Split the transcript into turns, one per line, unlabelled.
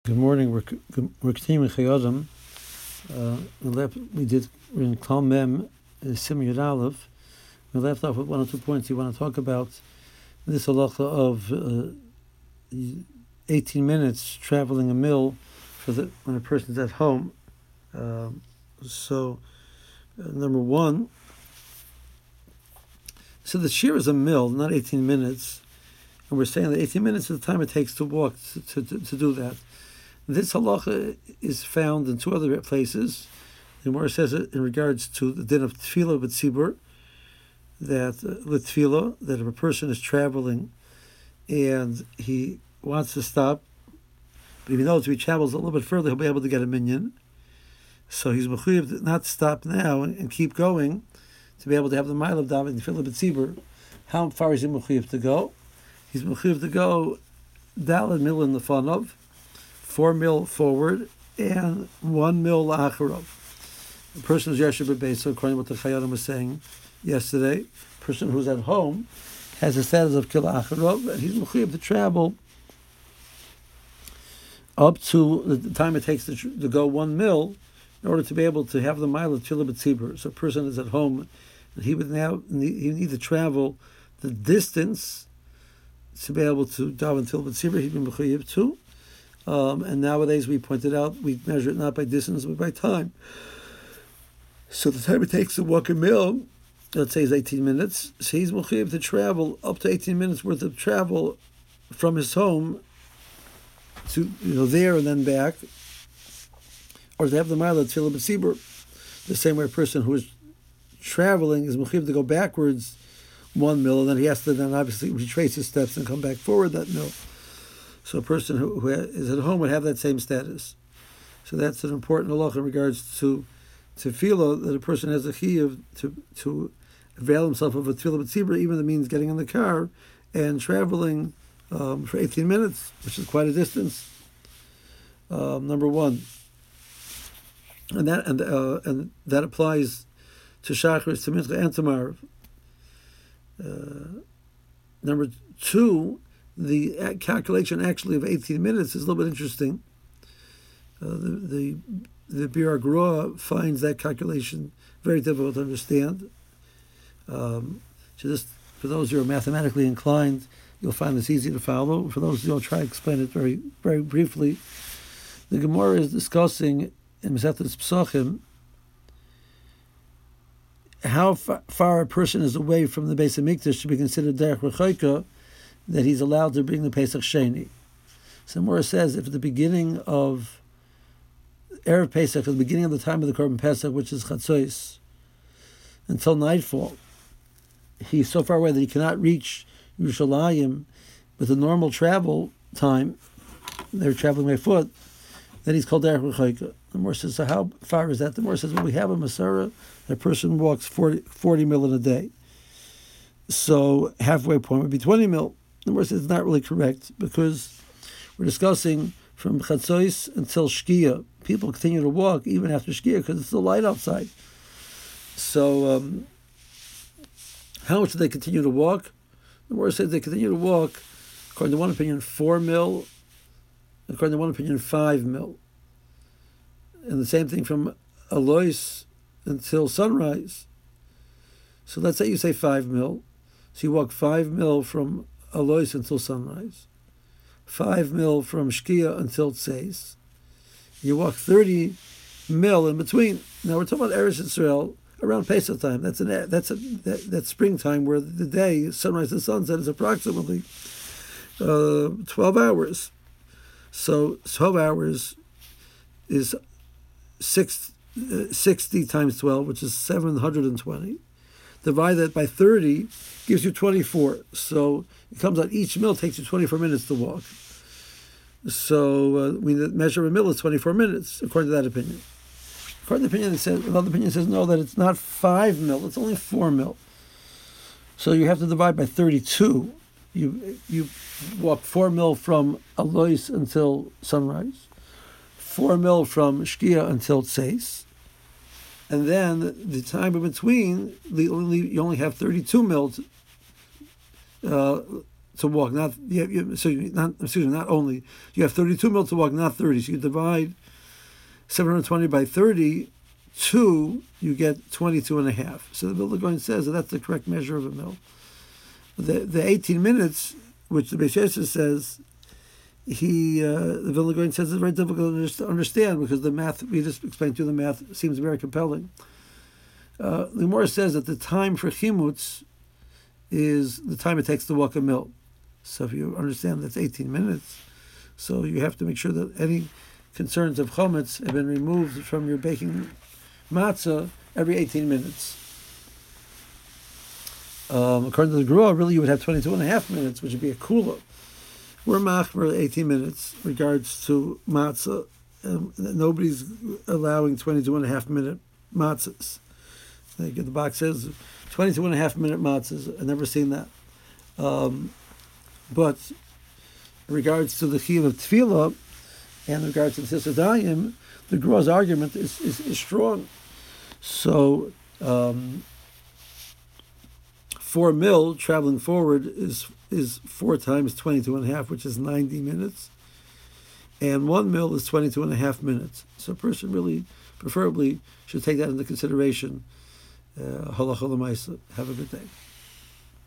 Good morning. We're continuing Chayodim. We're in Klal Mem, Sim Yud Aleph. We left off with one or 2 points. You want to talk about this halacha of 18 minutes traveling a mil when a person's at home. Number one. So the shear is a mil, not 18 minutes, and we're saying that 18 minutes is the time it takes to walk to do that. This halacha is found in 2 other places. The Gemara says it in regards to the din of tefillah with tzibur, that with tefillah, that if a person is traveling and he wants to stop, but if he knows if he travels a little bit further, he'll be able to get a minyan. So he's mechuyev not to stop now and keep going to be able to have the mile of davening tefillah with tzibur. How far is he mechuyev to go? He's mechuyev to go daled mil in the fanov, 4 mil forward, and 1 mil la'acharov. The person who's Yasher B'Beis, according to what the Chayodim was saying yesterday, the person who's at home has the status of Kil Acharov, and he's mechuyev to travel up to the time it takes to go 1 mil in order to be able to have the mile of Tefillah B'Tzibur. So a person is at home, and he need to travel the distance to be able to daven Tefillah B'Tzibur. He'd be mechuyev too. And nowadays, we pointed out, we measure it not by distance, but by time. So the time it takes to walk a mil, let's say, is 18 minutes. So he's mechuyev to travel up to 18 minutes worth of travel from his home to there and then back, or to have the mile of Tefillah B'Tzibur. The same way a person who is traveling is mechuyev to go backwards 1 mil, and then he has to then obviously retrace his steps and come back forward that mil. So a person who is at home would have that same status. So that's an important halacha in regards to tefillah, that a person has a chiyuv to avail himself of a tefillah b'tzibur, even if it means getting in the car and traveling for 18 minutes, which is quite a distance. Number one, and that applies to Shachris, to Mincha, and to Marav. Number two, the calculation actually of 18 minutes is a little bit interesting. The Bir Agra finds that calculation very difficult to understand. So just for those who are mathematically inclined, you'll find this easy to follow. For those who don't, try to explain it very, very briefly. The Gemara is discussing in Masechet Pesachim how far a person is away from the Beis Hamikdash to be considered derech rechoika, that he's allowed to bring the Pesach Sheni. So Gemara says, if at the beginning of Erev Pesach, at the beginning of the time of the Korban Pesach, which is Chatzos, until nightfall, he's so far away that he cannot reach Yerushalayim with a normal travel time, they're traveling by foot, then he's called derech rechoika. The Gemara says, so how far is that? The Gemara says, well, we have a Masara, that person walks 40 mil in a day. So halfway point would be 20 mil. The Gemara says it's not really correct, because we're discussing from Chatzos until Shkia. People continue to walk even after Shkia because it's still light outside. So how much do they continue to walk? The Gemara says they continue to walk, according to one opinion, 4 mil, according to one opinion, 5 mil. And the same thing from Alois until sunrise. So let's say you say 5 mil. So you walk 5 mil from Alois until sunrise, 5 mil from Shkia until Tzeis. You walk 30 mil in between. Now we're talking about Eretz Yisrael around Pesach time. That's springtime, where the day, sunrise to sunset, is approximately 12 hours. So 12 hours is 60 times 12, which is 720. Divide that by 30 gives you 24. So it comes out each mil takes you 24 minutes to walk. So we measure a mil is 24 minutes, according to that opinion. According to the opinion, another opinion says no, that it's not 5 mil, it's only 4 mil. So you have to divide by 32. You walk 4 mil from Alois until sunrise, 4 mil from Shkia until Tzeis, and then the time in between, you only have 32 mil to walk, not not only you have 32 mil to walk, not 30. So you divide 720 by 32, you get 22 and a half. So the Vilna Gaon says that that's the correct measure of a mil. The 18 minutes, which the Beis Yosef says, the Vilna Gaon says it's very difficult to understand because the math, we just explained to you, the math seems very compelling. The Gemara says that the time for chimutz is the time it takes to walk a mil. So if you understand that's 18 minutes, so you have to make sure that any concerns of chometz have been removed from your baking matzah every 18 minutes. According to the Grua, really you would have 22 and a half minutes, which would be a kula. We're machmer 18 minutes regards to matzah. Nobody's allowing 22 and a half minute matzahs. The box says 22 and a half minute matzahs. I've never seen that. But in regards to the chiyuv of tefillah and in regards to the Sisadayim, the Grua's argument is strong. So 4 mil traveling forward is 4 times 22 and a half, which is 90 minutes. And 1 mil is 22 and a half minutes. So a person really, preferably, should take that into consideration. Halacha l'maisa. Have a good day.